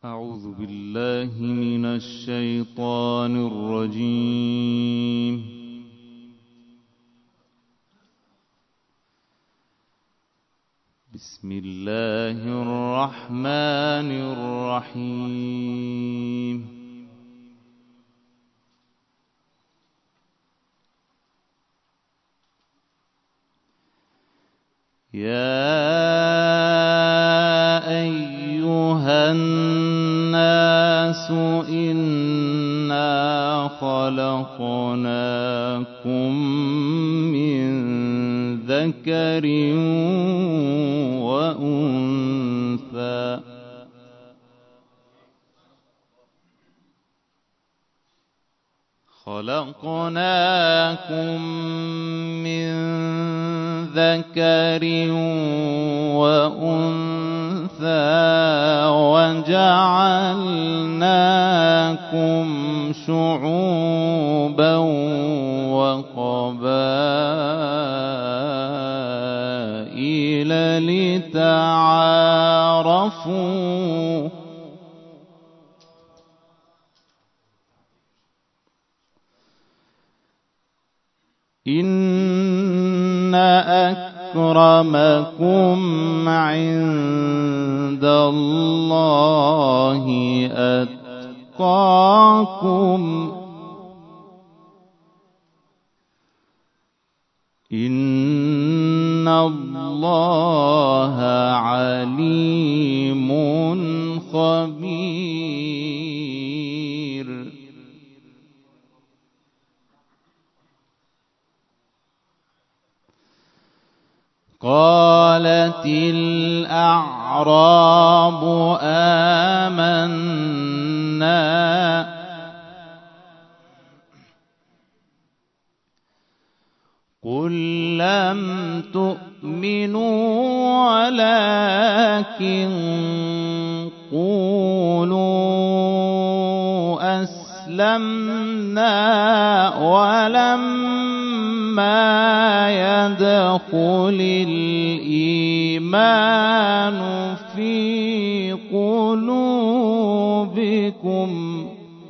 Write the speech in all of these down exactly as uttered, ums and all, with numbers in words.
أعوذ بالله من الشيطان الرجيم. بسم الله الرحمن الرحيم. يا أيها الناس إنا خلقناكم من ذكر وأنثى خلقناكم من ذكر وأنثى وجعلناكم شعوبا وقبائل لتعارفوا إن أكرمكم عند الله أتقاكم إن الله عليم خبير. قالت الأعراب آمنا قل لم تؤمنوا ولكن قولوا أسلمنا ولما يدخل الإيمان في قلوبكم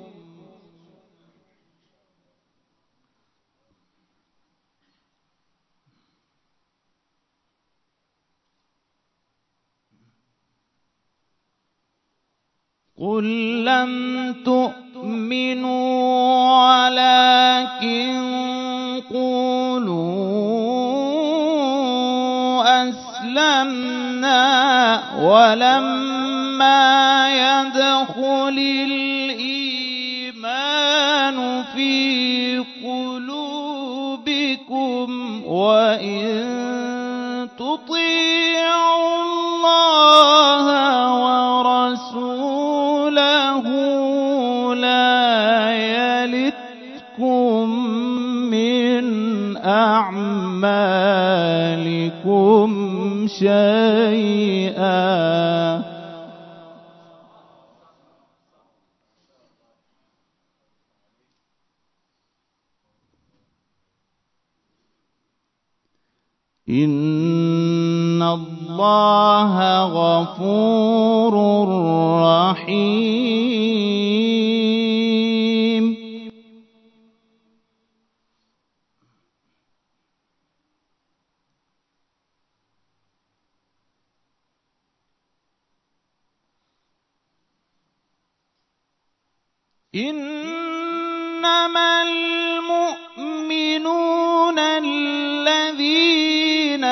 قل لم تؤمنوا ولكن قولوا أسلمنا ولما يدخل الإيمان في قلوبكم وإن تطيعوا الله ورسوله لا يلتكم من أعمالكم شيئا إن الله غفور رحيم. إنما المؤمنون الذين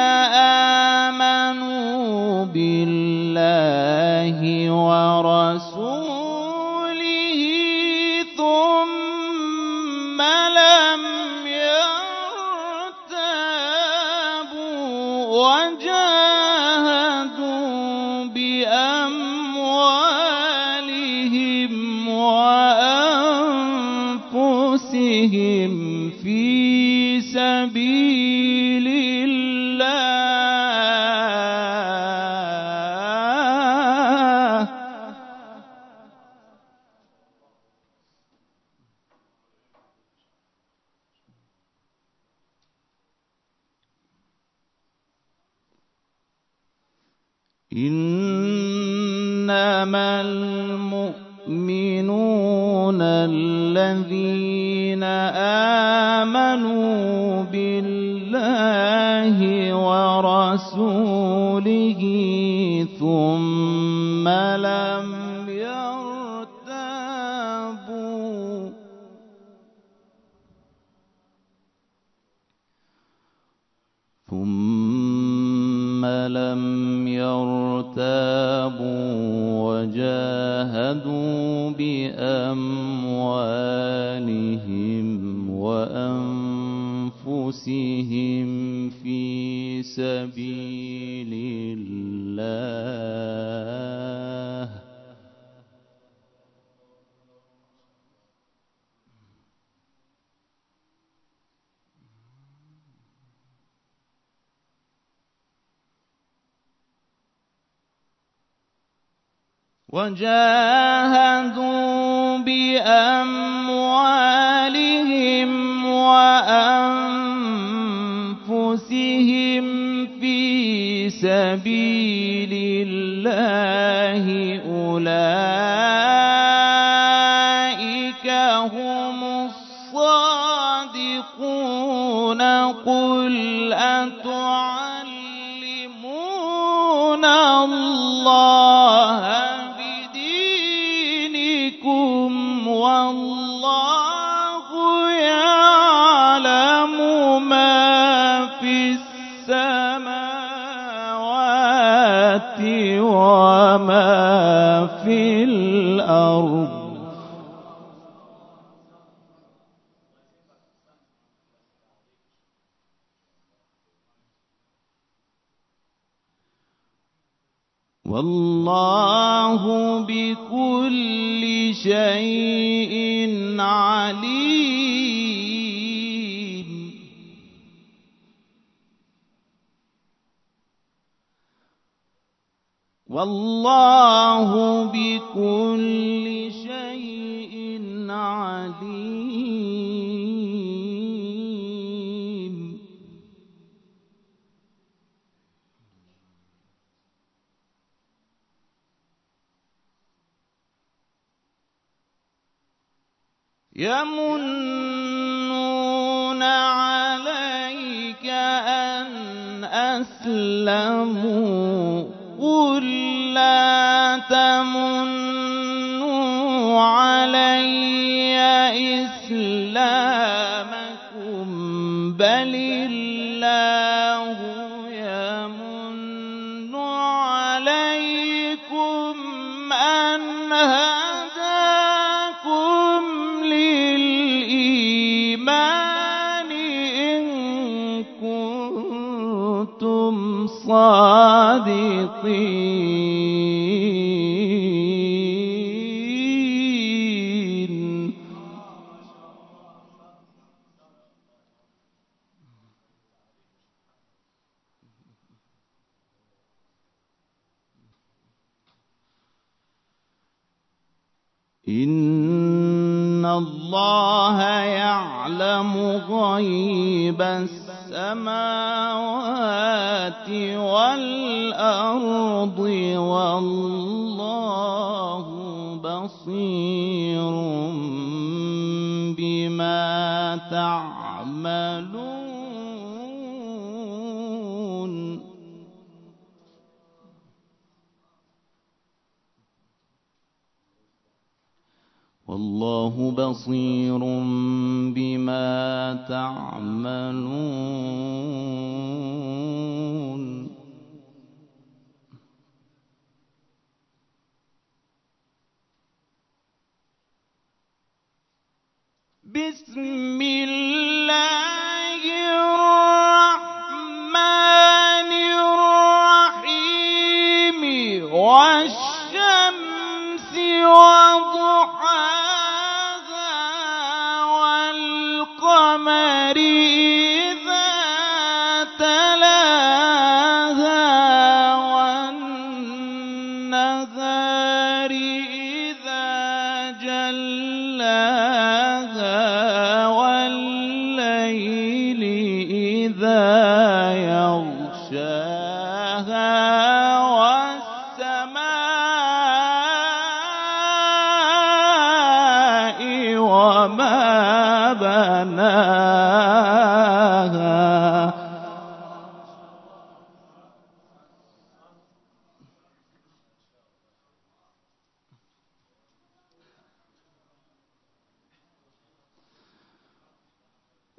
آمنوا بالله ورسوله ثم لم يرتابوا وجاهدوا بأموالهم وأنفسهم في سبيل الله إنا إنما المؤمنون الذين آمنوا بالله ورسوله ثم لم يرتابوا ثم لم يرتابوا وجاهدوا بأموالهم وأنفسهم في سبيل الله وجاهدوا بأموالهم وأنفسهم في سبيل الله أولئك هم الصادقون قل أتعلمون الله والله يعلم ما في السماوات وما في الأرض والله بكل شيء عليم والله بكل شيء عليم يمنون عليك أن أسلموا قل لا تمنوا علي إسلامكم بل الله يمن عليكم أن هداكم للإيمان إن كنتم صادقين إن الله يعلم غيب السماوات والأرض والله بصير بما تعملون والله بصير بما تعملون بسم الله الرحمن الرحيم والشمس وضحاها والقمر إذا تلاها والنهار إذا جلاها والليل إذا يغشاها والسماء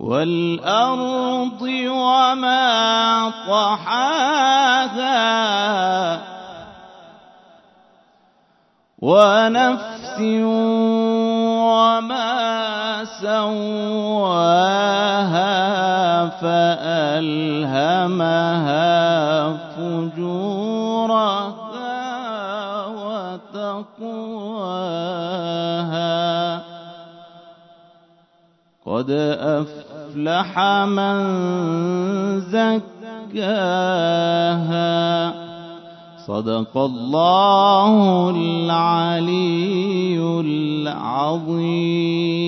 والأرض وما طحاها ونفس وما سواها فألهمها فجورها وتقواها قد أفلح من زكاها صدق الله العلي العظيم.